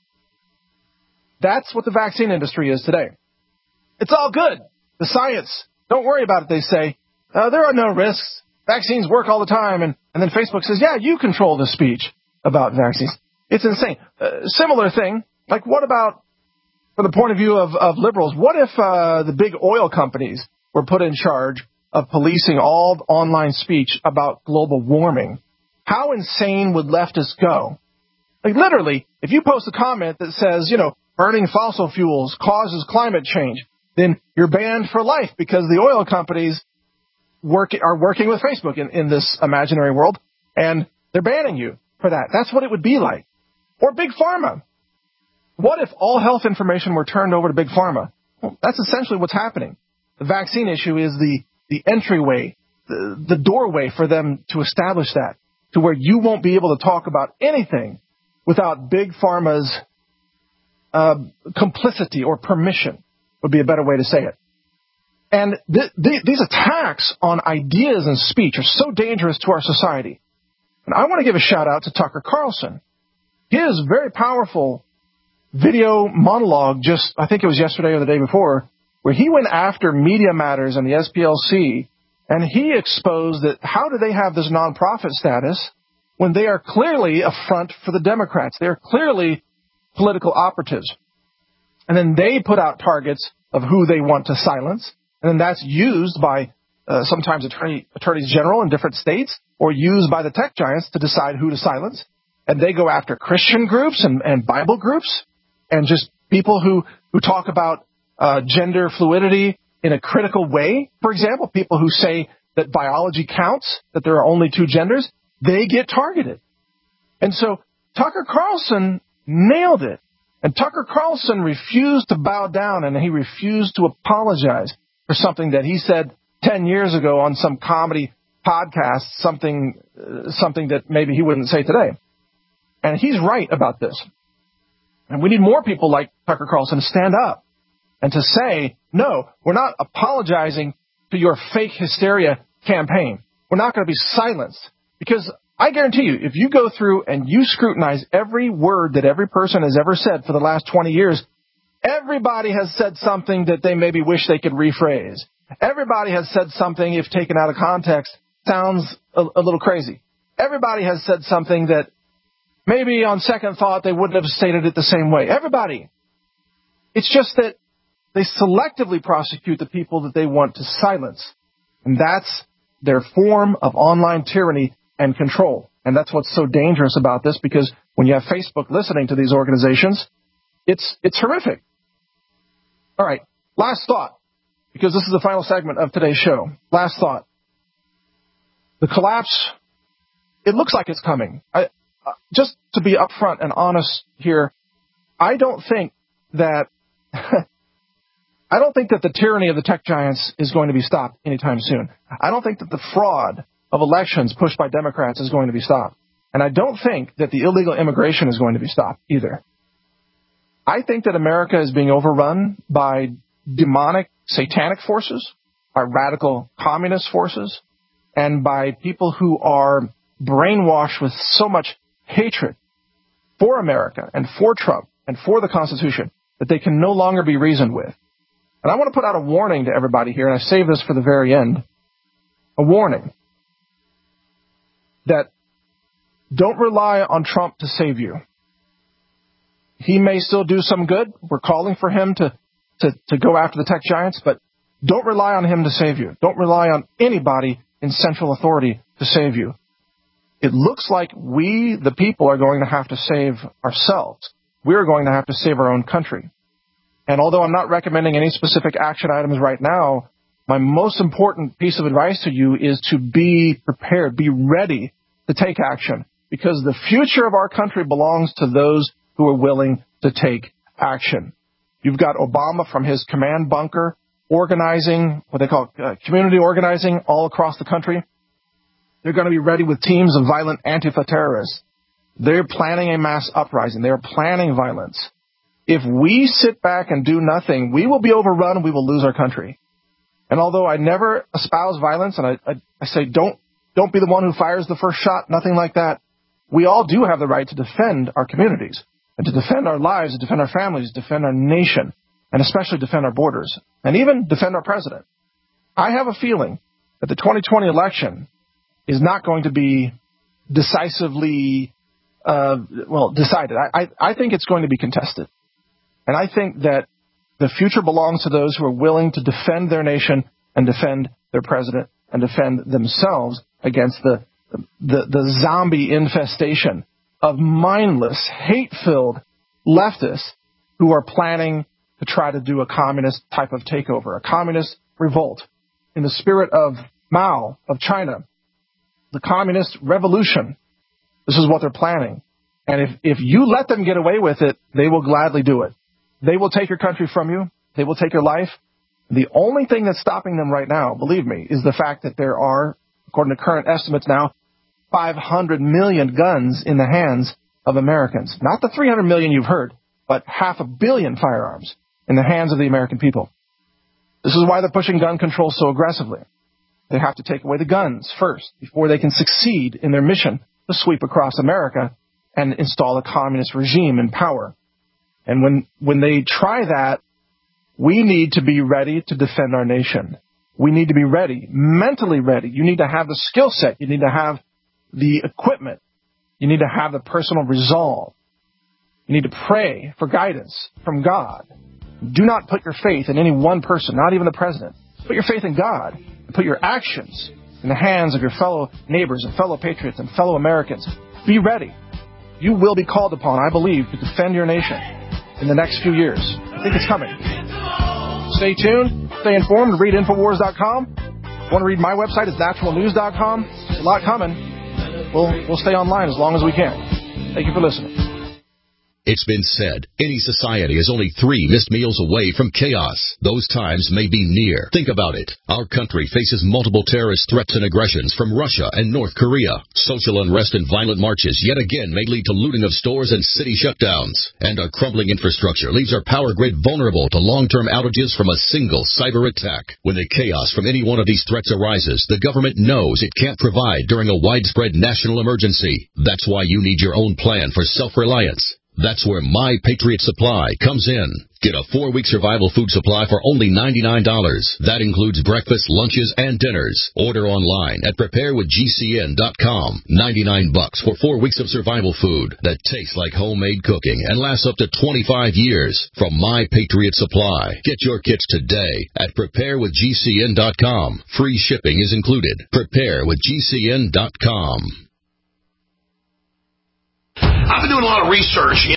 That's what the vaccine industry is today. It's all good. The science, don't worry about it, they say. There are no risks. Vaccines work all the time. And then Facebook says, yeah, you control the speech about vaccines. It's insane. Similar thing, like what about, from the point of view of liberals, what if the big oil companies were put in charge of policing all online speech about global warming? How insane would leftists go? Like literally, if you post a comment that says, burning fossil fuels causes climate change, then you're banned for life because the oil companies are working with Facebook in this imaginary world, and they're banning you for that. That's what it would be like. Or Big Pharma. What if all health information were turned over to Big Pharma? Well, that's essentially what's happening. The vaccine issue is the entryway, the doorway for them to establish that, to where you won't be able to talk about anything without Big Pharma's complicity or permission, would be a better way to say it. And these attacks on ideas and speech are so dangerous to our society. And I want to give a shout out to Tucker Carlson. His very powerful video monologue I think it was yesterday or the day before, where he went after Media Matters and the SPLC, and he exposed that how do they have this nonprofit status when they are clearly a front for the Democrats? They are clearly political operatives. And then they put out targets of who they want to silence. And then that's used by sometimes attorneys general in different states or used by the tech giants to decide who to silence. And they go after Christian groups and Bible groups and just people who talk about gender fluidity in a critical way. For example, people who say that biology counts, that there are only two genders, they get targeted. And so Tucker Carlson nailed it. And Tucker Carlson refused to bow down, and he refused to apologize for something that he said 10 years ago on some comedy podcast, something that maybe he wouldn't say today. And he's right about this. And we need more people like Tucker Carlson to stand up and to say, no, we're not apologizing to your fake hysteria campaign. We're not going to be silenced. Because I guarantee you, if you go through and you scrutinize every word that every person has ever said for the last 20 years, everybody has said something that they maybe wish they could rephrase. Everybody has said something, if taken out of context, sounds a little crazy. Everybody has said something that maybe on second thought they wouldn't have stated it the same way. Everybody. It's just that they selectively prosecute the people that they want to silence. And that's their form of online tyranny and control. And that's what's so dangerous about this, because when you have Facebook listening to these organizations, it's horrific. All right, last thought, because this is the final segment of today's show. Last thought. The collapse, it looks like it's coming. Just to be upfront and honest here, I don't think that the tyranny of the tech giants is going to be stopped anytime soon. I don't think that the fraud of elections pushed by Democrats is going to be stopped. And I don't think that the illegal immigration is going to be stopped either. I think that America is being overrun by demonic, satanic forces, by radical communist forces, and by people who are brainwashed with so much hatred for America and for Trump and for the Constitution that they can no longer be reasoned with. And I want to put out a warning to everybody here, and I save this for the very end. A warning that don't rely on Trump to save you. He may still do some good. We're calling for him to go after the tech giants, but don't rely on him to save you. Don't rely on anybody in central authority to save you. It looks like we, the people, are going to have to save ourselves. We're going to have to save our own country. And although I'm not recommending any specific action items right now, my most important piece of advice to you is to be prepared, be ready to take action, because the future of our country belongs to those who are willing to take action. You've got Obama from his command bunker organizing, what they call community organizing all across the country. They're going to be ready with teams of violent Antifa terrorists. They're planning a mass uprising. They're planning violence. If we sit back and do nothing, we will be overrun. We will lose our country. And although I never espouse violence, and I say don't be the one who fires the first shot, nothing like that, we all do have the right to defend our communities and to defend our lives, to defend our families, defend our nation, and especially defend our borders, and even defend our president. I have a feeling that the 2020 election is not going to be decisively decided. I think it's going to be contested. And I think that the future belongs to those who are willing to defend their nation and defend their president and defend themselves against the zombie infestation of mindless, hate-filled leftists who are planning to try to do a communist type of takeover, a communist revolt in the spirit of Mao of China, the communist revolution. This is what they're planning. And if you let them get away with it, they will gladly do it. They will take your country from you. They will take your life. The only thing that's stopping them right now, believe me, is the fact that there are, according to current estimates now, 500 million guns in the hands of Americans. Not the 300 million you've heard, but 500 million firearms in the hands of the American people. This is why they're pushing gun control so aggressively. They have to take away the guns first before they can succeed in their mission to sweep across America and install a communist regime in power. And when they try that, we need to be ready to defend our nation. We need to be ready, mentally ready. You need to have the skill set. You need to have the equipment. You need to have the personal resolve. You need to pray for guidance from God. Do not put your faith in any one person, not even the president. Put your faith in God and put your actions in the hands of your fellow neighbors and fellow patriots and fellow Americans. Be ready. You will be called upon, I believe, to defend your nation in the next few years. I think it's coming. Stay tuned. Stay informed. Read Infowars.com. Want to read my website? It's naturalnews.com. There's a lot coming. We'll stay online as long as we can. Thank you for listening. It's been said, any society is only 3 missed meals away from chaos. Those times may be near. Think about it. Our country faces multiple terrorist threats and aggressions from Russia and North Korea. Social unrest and violent marches yet again may lead to looting of stores and city shutdowns. And our crumbling infrastructure leaves our power grid vulnerable to long-term outages from a single cyber attack. When the chaos from any one of these threats arises, the government knows it can't provide during a widespread national emergency. That's why you need your own plan for self-reliance. That's where My Patriot Supply comes in. Get a 4-week survival food supply for only $99. That includes breakfast, lunches, and dinners. Order online at preparewithgcn.com. $99 for 4 weeks of survival food that tastes like homemade cooking and lasts up to 25 years from My Patriot Supply. Get your kits today at preparewithgcn.com. Free shipping is included. Preparewithgcn.com. I've been doing a lot of research